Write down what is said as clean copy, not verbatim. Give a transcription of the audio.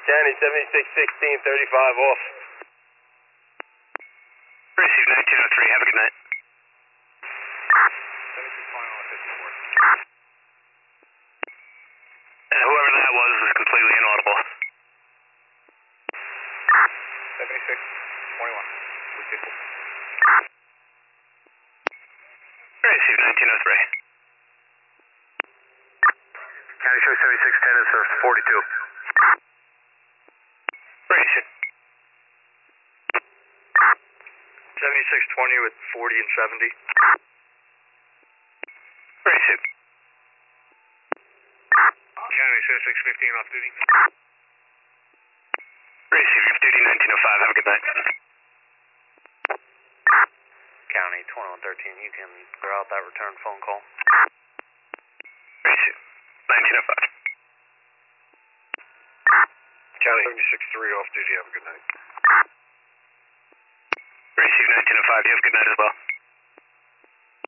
County 7616, 35 off. Receive 1903, have a good night. 7620 off 54. Whoever that was completely inaudible. 7621. Receive 1903. County show 7610 is 42. Receive. 7620 with 40 and 70. Receive. County show 615 off duty. Receive, your duty 1905, have a good night. County 2113, you can clear out that return phone call. Receive, 1905. County 763 off duty, have a good night. Receive 1905, you have a good night as well.